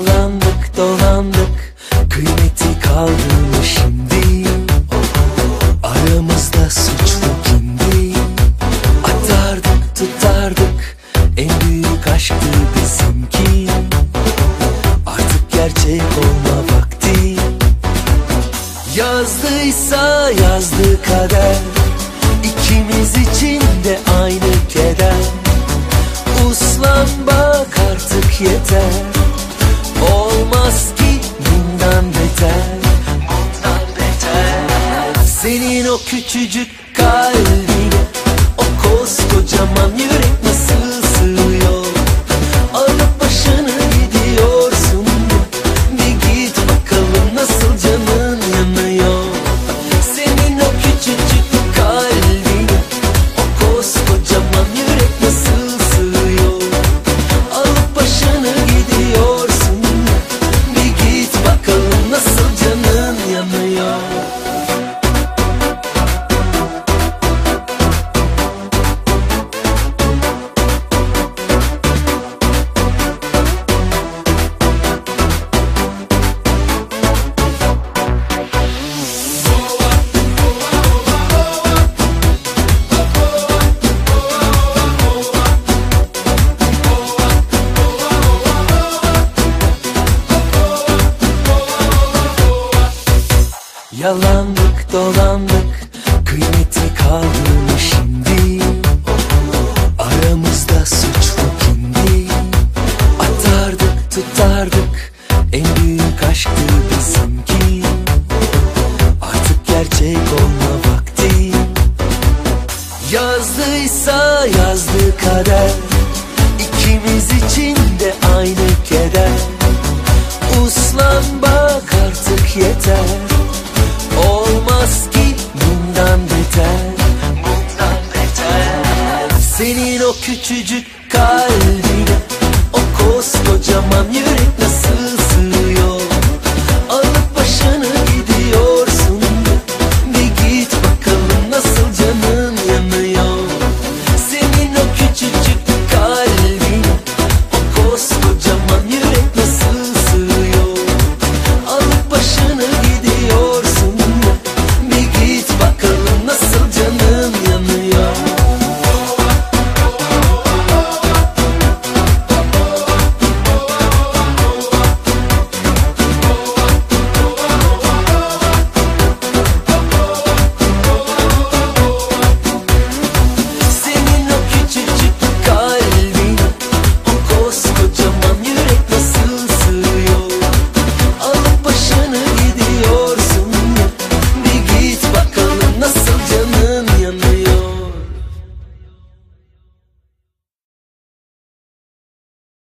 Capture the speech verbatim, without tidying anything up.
Yalandık dolandık, kıymeti kaldı mı şimdi? Aramızda suçlu kimdi? Atardık tutardık, en büyük aşktı bizimki. Artık gerçek olma vakti. Yazdıysa yazdı kader, İkimiz için de aynı keder. Uslan bak artık yeter, olmaz ki bundan beter, bundan beter. Senin o küçücük kalbine o koskocaman yürek nasıl sığıyor? Alıp başını gidiyorsun, bir git bakalım nasıl canın yanıyor. Senin o küçücük kalbine o koskocaman yürek nasıl sığıyor? Alıp başını gidiyorsun, bir git bakalım nasıl canın yanıyor. Yalandık dolandık, kıymeti kaldı mı şimdi? Aramızda suçlu kimdi? Atardık tutardık, en büyük aşktı bizimki. Artık gerçek olma vakti. Yazdıysa yazdı kader, İkimiz için de aynı keder. Uslan bak artık yeter, olmaz ki bundan beter, bundan beter. Senin o küçücük